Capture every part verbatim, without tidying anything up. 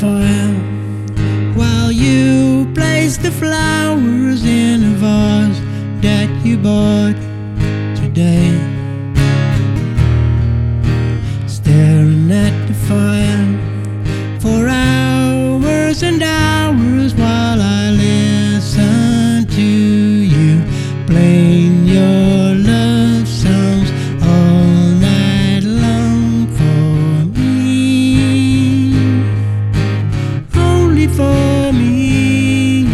fire while you place the flowers in a vase that you bought today. Staring at the fire for hours and hours while I listen to you playing your love songs all night long for me, only for me.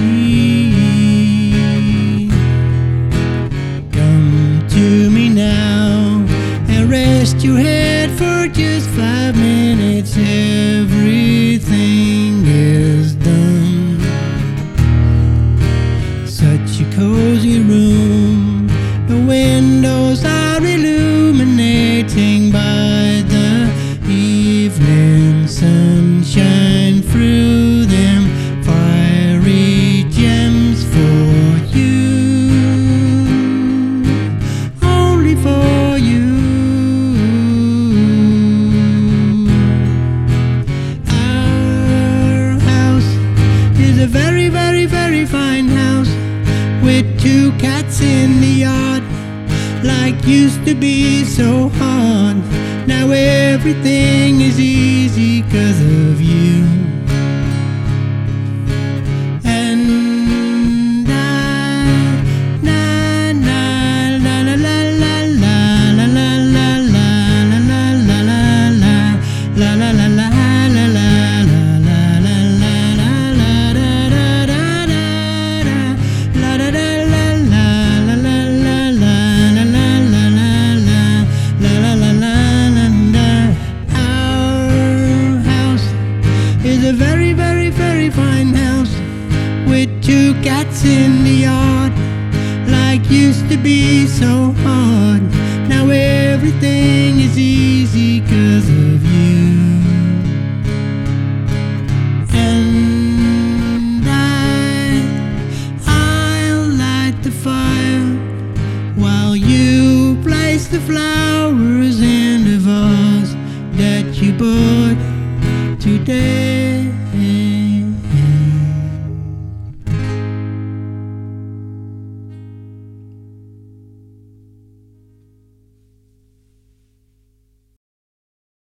Come to me now and rest your head for just five minutes. Everything is done. Such a cozy room, the windows are illuminating by the evening sunshine through them, fiery gems for you, only for you. Our house is a very, very, very fine house with two cats in the yard. Like used to be so hard, now everything is easy 'cause of you. And I, na na la la la la la la la la la la la la la la la la la la. Is a very, very, very fine house with two cats in the yard. Like used to be so hard, now everything is easy 'cause of you. And I, I'll light the fire while you place the flowers in the vase that you bought today.